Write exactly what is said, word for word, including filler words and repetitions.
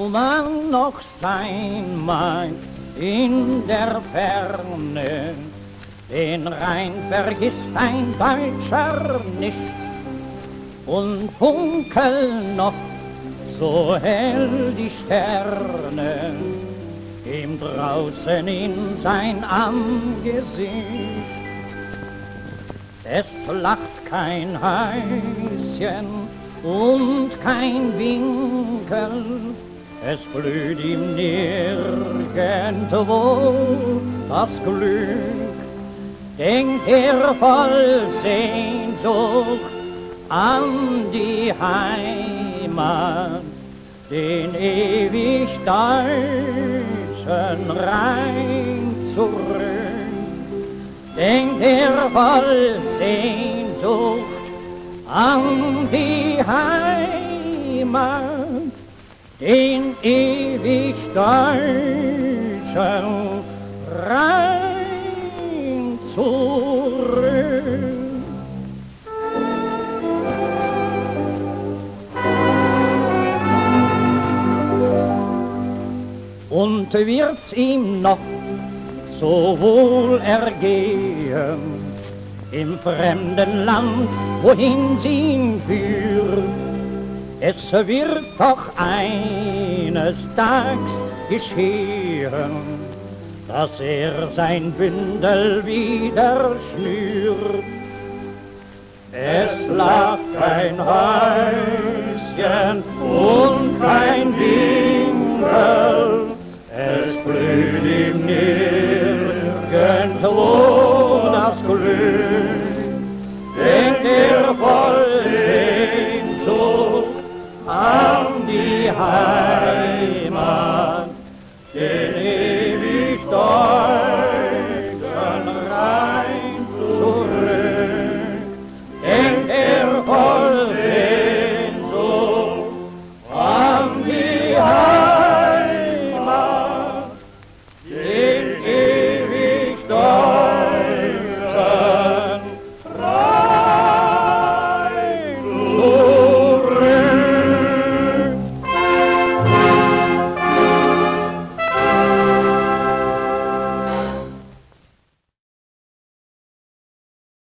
wo man noch sein meint in der Ferne, den Rhein vergisst ein Deutscher nicht und funkeln noch so hell die Sterne ihm draußen in sein Angesicht. Es lacht kein Häuschen und kein Winkel, es blüht ihm nirgendwo das Glück. Denkt er voll Sehnsucht an die Heimat, den ewig deutschen Rhein zurück. Denkt er voll Sehnsucht an die Heimat, den ewig deutschen Rhein zurück. Und wird's ihm noch so wohl ergehen, im fremden Land, wohin sie ihn führt, es wird doch eines Tages geschehen, dass er sein Bündel wieder schnürt. Es lag kein Häuschen und kein Winkel, es blüht ihm nicht